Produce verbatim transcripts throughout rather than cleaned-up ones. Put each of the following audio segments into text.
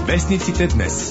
Вестниците днес.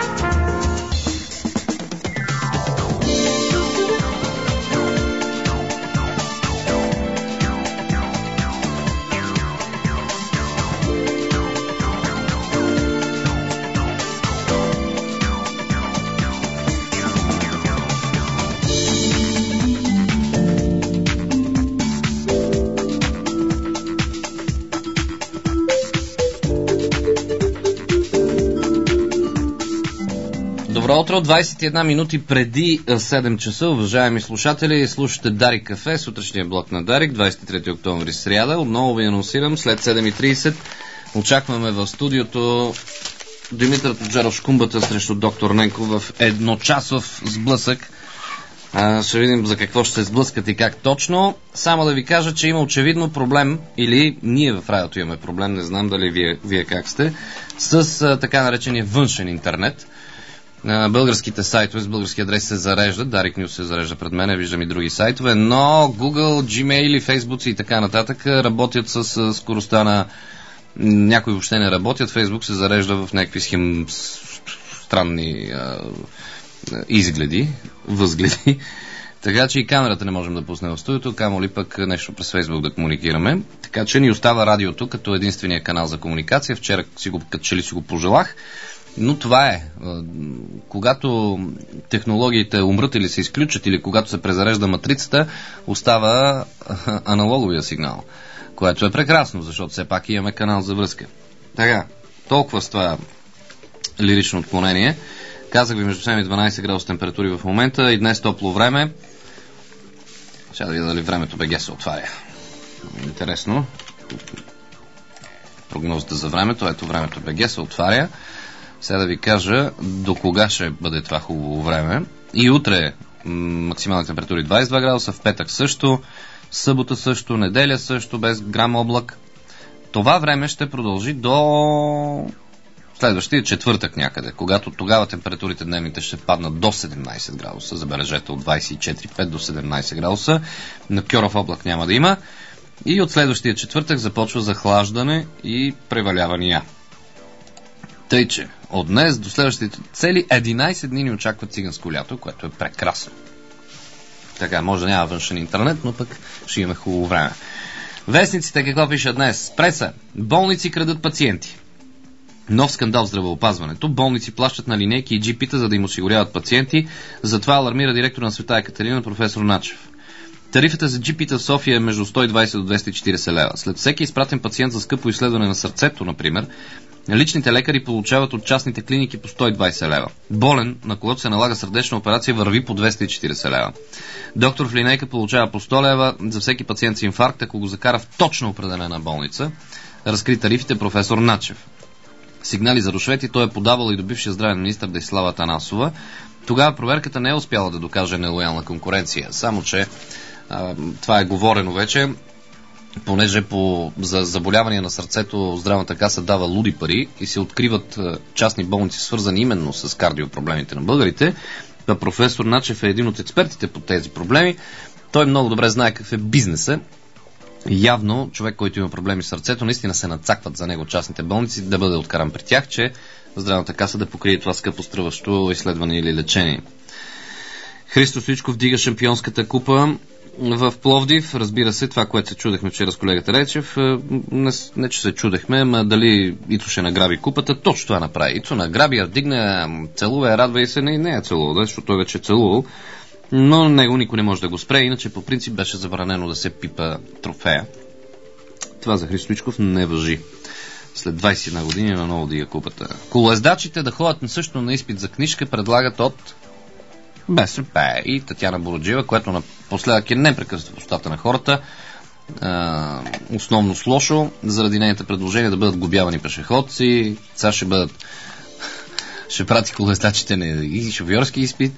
Добро утро, двадесет и една минути преди седем часа, уважаеми слушатели, слушате Дарик Кафе, сутрешния блок на Дарик, двадесет и трети октомври, сряда. Отново ви анонсирам, след седем и тридесет очакваме в студиото Димитър Тоджаров Шкумбата срещу доктор Ненков в едночасов сблъсък. А, ще видим за какво ще се сблъскат и как точно. Само да ви кажа, че има очевидно проблем, или ние в радиото имаме проблем, не знам дали вие, вие как сте, с а, така наречения външен интернет. Българските сайтове с български адреси се зареждат, Дарик Нюс се зарежда пред мен, виждам и други сайтове, но Google, Gmail, Facebook и така нататък работят с скоростта на... Някои въобще не работят, Facebook се зарежда в някакви схем... странни а... изгледи, възгледи, така че и камерата не можем да пуснем в студиото, камо ли пък нещо през Facebook да комуникираме, така че ни остава радиото като единствения канал за комуникация. Вчера си го, като че ли си го пожелах. Но това е. Когато технологиите умрат или се изключат, или когато се презарежда матрицата, остава аналоговия сигнал, което е прекрасно, защото все пак имаме канал за връзка. Така, толкова с това лирично отклонение. Казах ви между седем и дванадесет градуса температури в момента и днес топло време. Сега да видя дали времето БГ се отваря. Интересно. Прогнозата за времето, ето времето БГ се отваря. Сега да ви кажа до кога ще бъде това хубаво време. И утре максимални температури двадесет и два градуса, в петък също, събота също, неделя също, без грам облак. Това време ще продължи до следващия четвъртък някъде, когато тогава температурите дневните ще паднат до седемнадесет градуса, забележете, от двадесет и четири цяло и пет до седемнадесет градуса, на Кьоров облак няма да има. И от следващия четвъртък започва захлаждане и превалявания. Тъй, че от днес до следващите цели единадесет дни ни очаква циганско лято, което е прекрасно. Така, може да няма външен интернет, но пък ще имаме хубаво време. Вестниците какво пишат днес? Преса. Болници крадат пациенти. Нов скандал в здравеопазването. Болници плащат на линейки и джипита, за да им осигуряват пациенти. Затова алармира директор на Света Екатерина, професор Начев. Тарифата за джипита в София е между сто и двадесет до двеста и четиридесет лева. След всеки изпратен пациент за скъпо изследване на сърцето, например, личните лекари получават от частните клиники по сто и двадесет лева. Болен, на когото се налага сърдечна операция, върви по двеста и четиридесет лева. Доктор в линейка получава по сто лева за всеки пациент с инфаркт, ако го закара в точно определена болница. Разкри тарифите професор Начев. Сигнали за рушвети той е подавал и до бившия здравен министър Десислава Атанасова. Тогава проверката не е успяла да докаже нелоялна конкуренция. Само че а, това е говорено вече. Понеже по, за заболявания на сърцето здравната каса дава луди пари и се откриват частни болници, свързани именно с кардиопроблемите на българите, професор Начев е един от експертите по тези проблеми. Той много добре знае какъв е бизнесът. Явно човек, който има проблеми с сърцето, наистина се нацакват за него частните болници, да бъде откаран при тях, че здравната каса да покрие това скъпо струващо изследване или лечение. Христо Стоичков дига шампионската купа в Пловдив. Разбира се, това, което се чудехме вчера с колегата Речев, не, не че се чудехме, ма дали Ито ще награби купата, точно това направи. Ито награби, я вдигна, целува, я радва и се, не, не е целувал, да, защото той вече е целувал, но него никой не може да го спре, иначе по принцип беше забранено да се пипа трофея. Това за Христо Стоичков не важи. След двадесет и една години наново дига купата. Колоездачите да ходят също на изпит за книжка предлагат от БСП и Татяна Бороджиева, което напоследък е непрекъснато в устата на хората, а, основно с лошо, заради нейните предложения да бъдат глобявани пешеходци, сега ще бъдат ще прати колоездачите на и шофьорски изпит.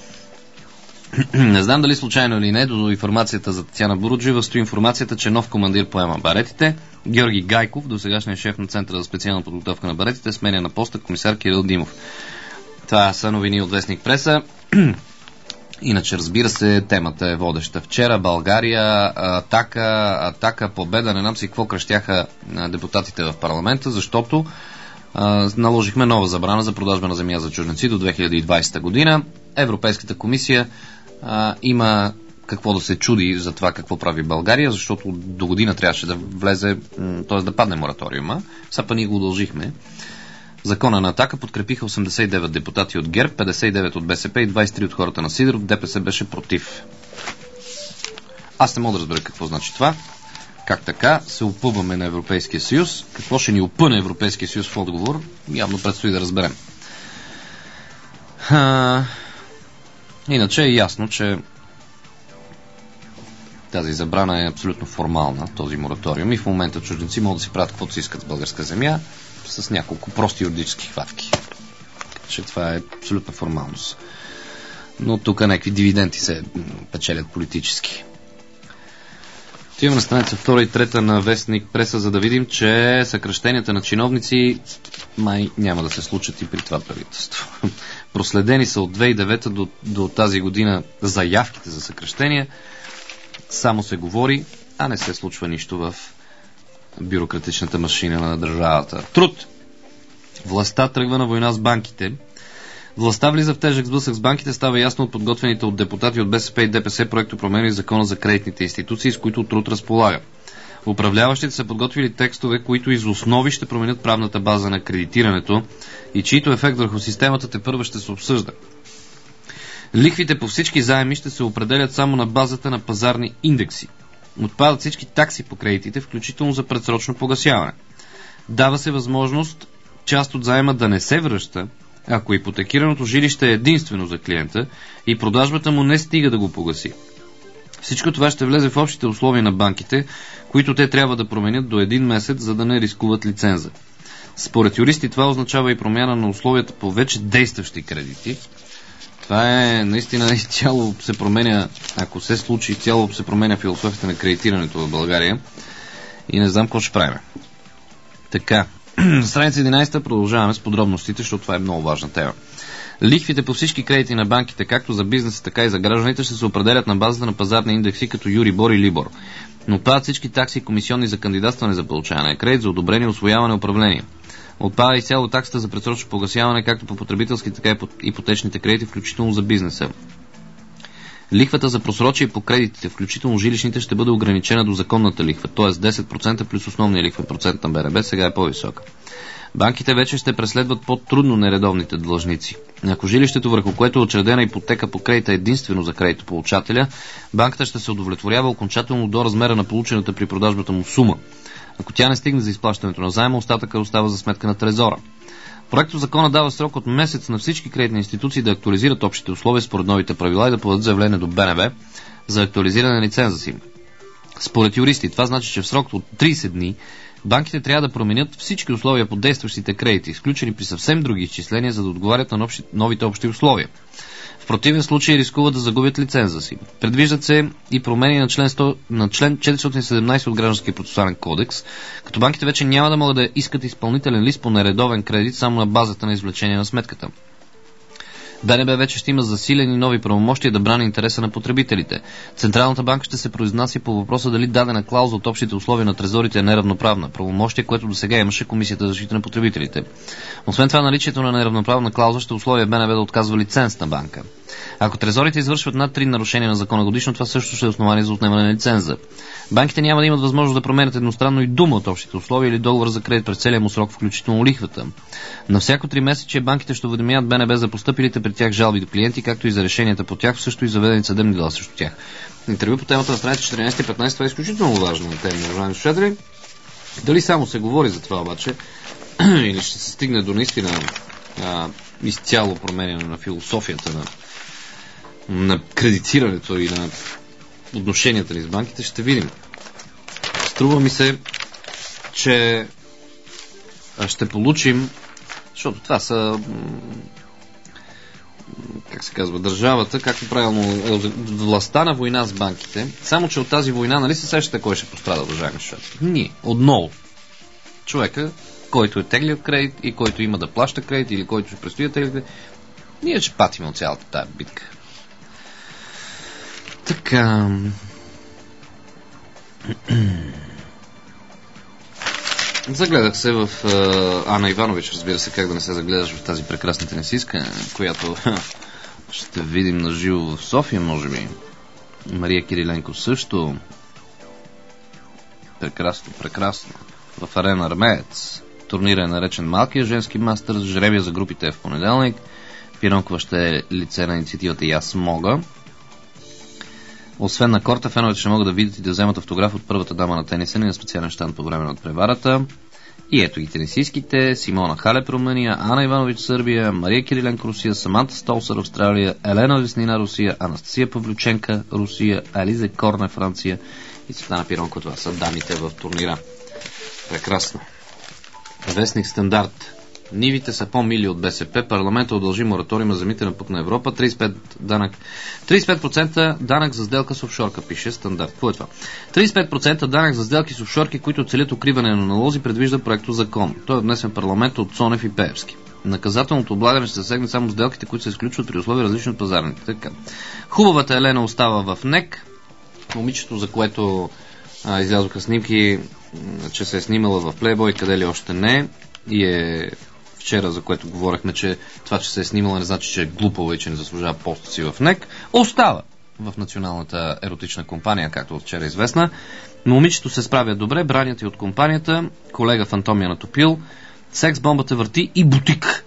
Не знам дали случайно или не, до информацията за Татяна Бороджиева стои информацията, че нов командир поема баретите. Георги Гайков, досегашният шеф на Центъра за специална подготовка на баретите, сменя на поста комисар Кирил Димов. Това са новини от Вестник Преса. Иначе, разбира се, темата е водеща. Вчера България, атака, атака, победа, не знам си какво кръщяха депутатите в парламента, защото а, наложихме нова забрана за продажба на земя за чужденци до две хиляди и двадесета година. Европейската комисия а, има какво да се чуди за това какво прави България, защото до година трябваше да влезе, т.е. да падне мораториума. Сега па ние го удължихме. Закона на Атака подкрепиха осемдесет и девет депутати от ГЕРБ, петдесет и девет от БСП и двадесет и три от хората на Сидеров. ДПС беше против. Аз не мога да разбера какво значи това. Как така се опъваме на Европейския съюз? Какво ще ни опъне Европейския съюз в отговор? Явно предстои да разберем. А... Иначе е ясно, че тази забрана е абсолютно формална, този мораториум, и в момента чужденци могат да си правят каквото си искат с българска земя с няколко прости юридически хватки. Че това е абсолютна формалност. Но тук някакви дивиденти се печелят политически. Отиваме на страница втора и трета на Вестник Преса, за да видим, че съкращенията на чиновници май няма да се случат и при това правителство. Проследени са от две хиляди и девета до, до тази година заявките за съкращения. Само се говори, а не се случва нищо в бюрократичната машина на държавата. Труд! Властта тръгва на война с банките. Властта влиза в тежък сблъсък с банките, става ясно от подготвените от депутати от БСП и ДПС проектопромени в Закона за кредитните институции, с които Труд разполага. Управляващите са подготвили текстове, които из основи ще променят правната база на кредитирането и чието ефект върху системата тепърва ще се обсъжда. Лихвите по всички заеми ще се определят само на базата на пазарни индекси. Отпадат всички такси по кредитите, включително за предсрочно погасяване. Дава се възможност част от заема да не се връща, ако ипотекираното жилище е единствено за клиента и продажбата му не стига да го погаси. Всичко това ще влезе в общите условия на банките, които те трябва да променят до един месец, за да не рискуват лиценза. Според юристи това означава и промяна на условията по вече действащи кредити. Това е наистина изцяло се променя, ако се случи, изцяло се променя философията на кредитирането в България и не знам какво ще правим. Така, страница единадесета продължаваме с подробностите, защото това е много важна тема. Лихвите по всички кредити на банките, както за бизнеса, така и за гражданите, ще се определят на базата на пазарни индекси като Юрибор и Либор. Но отпадат всички такси и комисионни за кандидатстване за получаване на кредит, за одобрение, усвояване и управление. Отпада изцяло таксата за предсрочно погасяване, както по потребителски, така и по ипотечните кредити, включително за бизнеса. Лихвата за просрочие по кредитите, включително жилищните, ще бъде ограничена до законната лихва, т.е. десет процента плюс основния лихвен процент на БНБ, сега е по-висока. Банките вече ще преследват по-трудно нередовните длъжници. Ако жилището, върху което е учредена ипотека по кредита, е единствено за кредитополучателя, банката ще се удовлетворява окончателно до размера на получената при продажбата му сума. Ако тя не стигне за изплащането на заема, остатъка остава за сметка на трезора. Проектът закона дава срок от месец на всички кредитни институции да актуализират общите условия според новите правила и да подадат заявление до БНБ за актуализиране на лиценза си. Според юристи, това значи, че в срок от тридесет дни банките трябва да променят всички условия по действащите кредити, изключени при съвсем други изчисления, за да отговарят на общи, новите общи условия. В противен случай рискуват да загубят лиценза си. Предвиждат се и промени на член, сто, на член четиристотин и седемнадесет от Гражданския процесуален кодекс, като банките вече няма да могат да искат изпълнителен лист по нередовен кредит само на базата на извлечение на сметката. БНБ вече ще има засилени нови правомощия да брани интереса на потребителите. Централната банка ще се произнася по въпроса дали дадена клауза от общите условия на трезорите е неравноправна, правомощие, което до сега имаше Комисията за защита на потребителите. Освен това, наличието на неравноправна клауза ще условия БНБ да отказва лиценз на банка. Ако трезорите извършват над три нарушения на закона годишно, това също ще е основание за отнемане на лиценза. Банките няма да имат възможност да променят едностранно и дума от общите условия или договор за кредит през целия му срок, включително лихвата. На всяко три месече банките ще уведомяват БНБ за постъпилите при тях жалби до клиенти, както и за решенията по тях, също и заведени съдебни дела срещу тях. Интервю по темата на страница четиринадесета и петнадесета, това е изключително важна тема, уважаеми слушатели. Дали само се говори за това обаче, или ще се стигне до наистина а, изцяло променяне на философията на, на кредитирането и на отношенията ни с банките, ще видим. Струва ми се, че ще получим, защото това са, как се казва, държавата, както правилно е властта на война с банките, само че от тази война, нали се сещате кой ще пострада, уважаеми слушатели? Ние, отново. Човека, който е теглил кредит и който има да плаща кредит или който ще предстои да тегли кредит, ние ще патим от цялата тая битка. Така. Загледах се в uh, Ана Иванович, разбира се, как да не се загледаш в тази прекрасна тенисистка, която ще видим на живо в София, може би. Мария Кириленко също. Прекрасно, прекрасно. В Арена Армеец. Турнира е наречен Малкия женски мастър. Жребия за групите е в понеделник. Пиронкова ще е лице на инициативата И аз мога. Освен на корта, феновете ще могат да видят и да вземат автограф от първата дама на тениса на специален щанд по време на преварата. И ето ги тенисистките: Симона Халеп, Румъния, Ана Иванович, Сърбия, Мария Кириленко, Русия, Саманта Столсър, Австралия, Елена Веснина, Русия, Анастасия Павлюченка, Русия, Ализе Корне, Франция и Цветана Пиронкова. Това са дамите в турнира. Прекрасно. Вестник Стандарт. Нивите са по-мили от БСП. Парламентът удължи мораториума за митен пък на Европа. трийсет и пет данък. трийсет и пет процента данък за сделка с офшорка, пише Стандарт. Какво е това? трийсет и пет процента данък за сделки с офшорки, които целят укриване на налози, предвижда проекто закон. Той е внесен в парламента от Цонев и Пеевски. Наказателното облагане ще се засегне само сделките, които се изключват при условия различни от пазарните. Така. Хубавата Елена остава в НЕК. Момичето, за което а, излязоха снимки, че се е снимала в Плейбой, къде ли още не, и е вчера, за което говорихме, че това, че се е снимала, не значи, че е глупава и че не заслужава поста си в НЕК, остава в националната еротична компания, както от вчера е известна. Но момичето се справя добре, бранят и от компанията, колега Фантомия натопил, секс бомбата върти и бутик.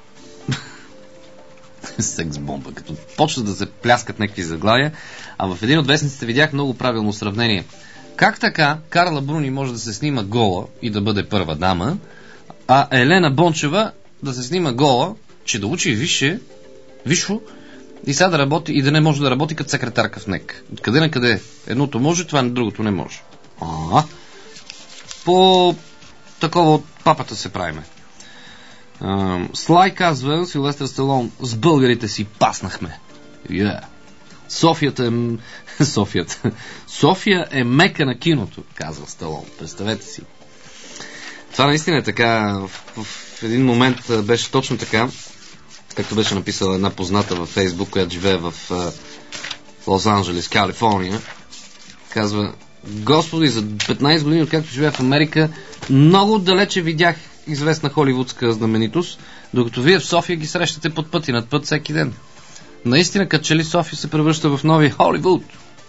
Секс бомба, като почва да се пляскат някакви заглавия, а в един от вестниците видях много правилно сравнение. Как така Карла Бруни може да се снима гола и да бъде първа дама, а Елена Бончева да се снима гола, че да учи висше, висшо, и сега да работи, и да не може да работи като секретарка в НЕК. Откъде на къде? Едното може, това другото не може. А, по такова от папата се правиме. Uh, Слай казва, Силвестър Сталон: с българите си паснахме. Yeah. Софията е... Софията. София е мека на киното, казва Сталон. Представете си. Това наистина е така. В, в един момент беше точно така, както беше написала една позната във Фейсбук, която живее в Лос-Анджелес, Калифорния. Казва: Господи, за петнайсет години, откакто живея в Америка, много далече видях известна холивудска знаменитост, докато вие в София ги срещате под път и над път всеки ден. Наистина, като че ли София се превръща в нови Холивуд.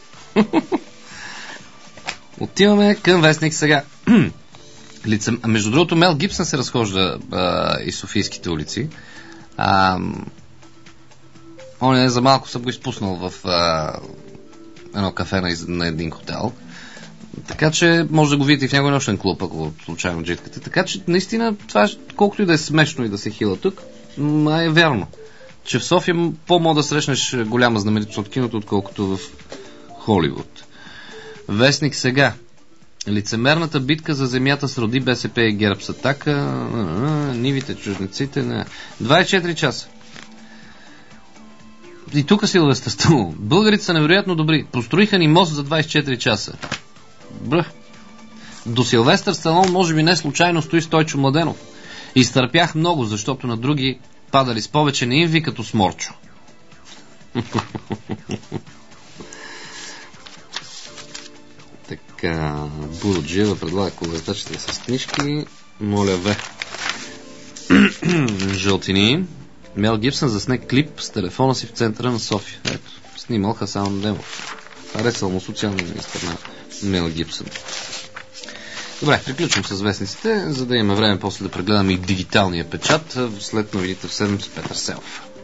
Отиваме към вестник сега. Лице... Между другото, Мел Гибсън се разхожда а, и Софийските улици. А, он е за малко съм го изпуснал в а, едно кафе на, на един хотел. Така че може да го видите в някой нощен клуб, ако случайно джиткате. Така че наистина това, колкото и да е смешно и да се хила тук, е вярно, че в София по-мога да срещнеш голяма знаменитост от киното, отколкото в Холивуд. Вестник сега. Лицемерната битка за земята сроди БСП и ГЕРБ с Атака. Нивите, чужденците. Не. двайсет и четири часа. И тук Силвестър Сталон. Българите са невероятно добри. Построиха ни мост за двайсет и четири часа. Бръх. До Силвестър Сталон може би не случайно стои Стойчо Младенов. Изтърпях много, защото на други падали с повече, не им ви като сморчо. Така, Буруджиева предлага конвертачите с книжки. Моля ве. Жълтини. Мел Гибсън засне клип с телефона си в центъра на София. Ето, снимал Хасан Демов. Харесал му социалния министър на Мел Гибсън. Добре, приключвам с вестниците, за да имаме време после да прегледаме и дигиталния печат след новините в седем с Петър Селов.